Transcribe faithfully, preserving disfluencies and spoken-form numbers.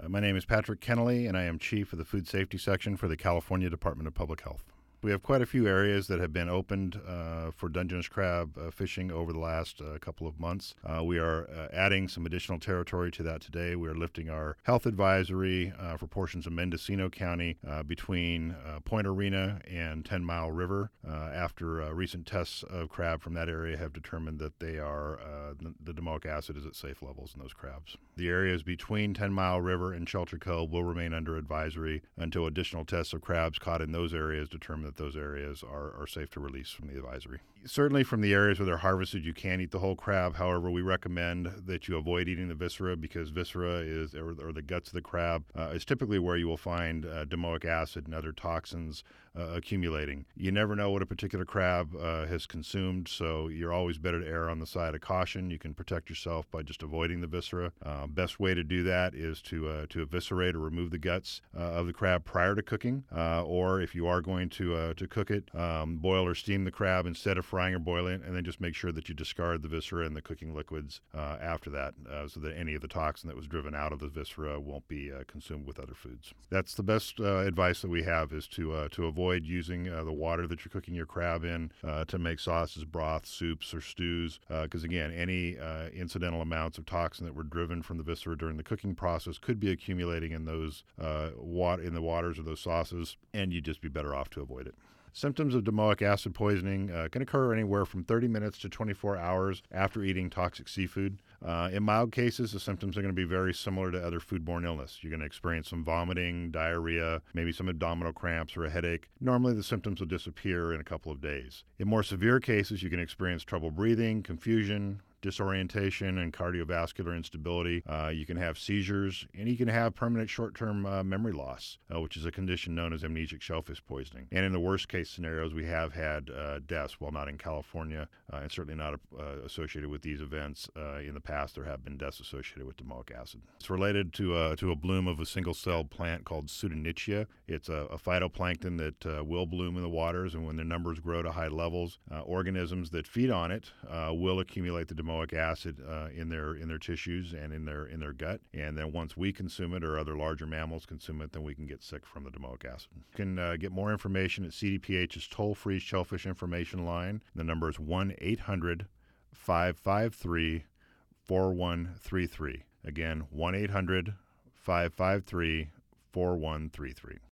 My name is Patrick Kennelly, and I am Chief of the Food Safety Section for the California Department of Public Health. We have quite a few areas that have been opened uh, for Dungeness crab uh, fishing over the last uh, couple of months. Uh, we are uh, adding some additional territory to that today. We are lifting our health advisory uh, for portions of Mendocino County uh, between uh, Point Arena and Ten Mile River uh, after uh, recent tests of crab from that area have determined that they are uh, the, the domoic acid is at safe levels in those crabs. The areas between Ten Mile River and Shelter Cove will remain under advisory until additional tests of crabs caught in those areas determine that those areas are, are safe to release from the advisory. Certainly from the areas where they're harvested, you can eat the whole crab. However, we recommend that you avoid eating the viscera because viscera is, or, or the guts of the crab, uh, is typically where you will find uh, domoic acid and other toxins uh, accumulating. You never know what a particular crab uh, has consumed, so you're always better to err on the side of caution. You can protect yourself by just avoiding the viscera. Uh, best way to do that is to uh, to eviscerate or remove the guts uh, of the crab prior to cooking, uh, or if you are going to uh, to cook it, um, boil or steam the crab instead of frying or boiling it, and then just make sure that you discard the viscera and the cooking liquids uh, after that uh, so that any of the toxin that was driven out of the viscera won't be uh, consumed with other foods. That's the best uh, advice that we have, is to uh, to avoid using uh, the water that you're cooking your crab in uh, to make sauces, broth, soups, or stews, because uh, again, any uh, incidental amounts of toxin that were driven from the viscera during the cooking process could be accumulating in those uh, water in the waters of those sauces, and you'd just be better off to avoid it. Symptoms of domoic acid poisoning uh, can occur anywhere from thirty minutes to twenty-four hours after eating toxic seafood. Uh, in mild cases, the symptoms are going to be very similar to other foodborne illness. You're going to experience some vomiting, diarrhea, maybe some abdominal cramps or a headache. Normally, the symptoms will disappear in a couple of days. In more severe cases, you can experience trouble breathing, confusion, disorientation, and cardiovascular instability. Uh, you can have seizures, and you can have permanent short-term uh, memory loss, uh, which is a condition known as amnesic shellfish poisoning. And in the worst-case scenarios, we have had uh, deaths, while not in California, uh, and certainly not uh, associated with these events. Uh, in the past, there have been deaths associated with domoic acid. It's related to, uh, to a bloom of a single-celled plant called Pseudonychia. It's a, a phytoplankton that uh, will bloom in the waters, and when their numbers grow to high levels, uh, organisms that feed on it uh, will accumulate the domoic acid uh, in their in their tissues and in their in their gut, and then once we consume it or other larger mammals consume it, then we can get sick from the domoic acid. You can uh, get more information at C D P H's toll-free shellfish information line. The number is one eight hundred, five five three, four one three three. Again, one eight hundred, five five three, four one three three.